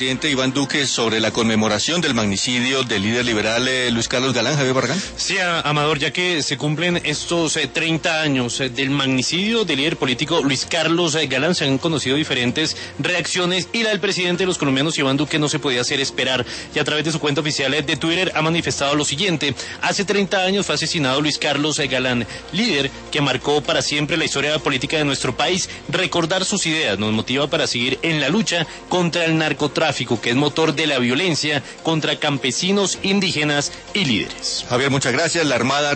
Presidente Iván Duque sobre la conmemoración del magnicidio del líder liberal Luis Carlos Galán. Javier Barragán. Sí, Amador, ya que se cumplen estos 30 años del magnicidio del líder político Luis Carlos Galán, se han conocido diferentes reacciones y la del presidente de los colombianos, Iván Duque, no se podía hacer esperar y a través de su cuenta oficial de Twitter ha manifestado lo siguiente: hace 30 años fue asesinado Luis Carlos Galán, líder que marcó para siempre la historia política de nuestro país. Recordar sus ideas nos motiva para seguir en la lucha contra el narcotráfico, que es motor de la violencia contra campesinos, indígenas y líderes. Javier, muchas gracias. La Armada